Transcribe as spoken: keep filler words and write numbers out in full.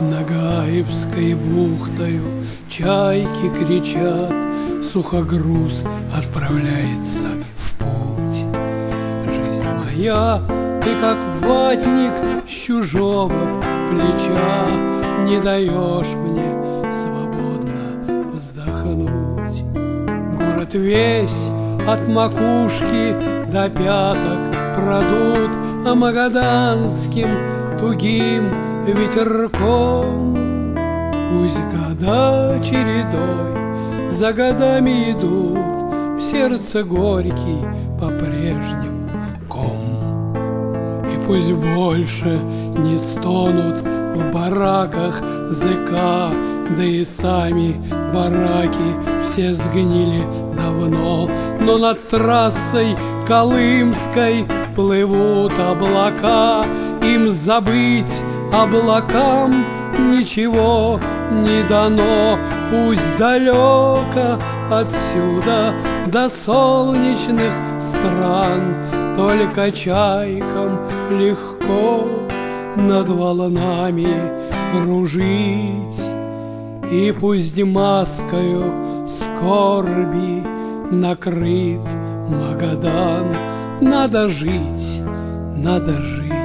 Над Нагаевской бухтою чайки кричат, сухогруз отправляется в путь. Жизнь моя, ты как ватник с чужого плеча, не даешь мне свободно вздохнуть. Город весь от макушки до пяток продут а магаданским тугим ветерком. Пусть года чередой за годами идут, в сердце горький по-прежнему ком. И пусть больше не стонут в бараках зэка, да и сами бараки все сгнили давно, но над трассой Колымской плывут облака. Им забыть облакам ничего не дано. Пусть далеко отсюда до солнечных стран, только чайкам легко над волнами кружить. И пусть маскою скорби накрыт Магадан. Надо жить, надо жить.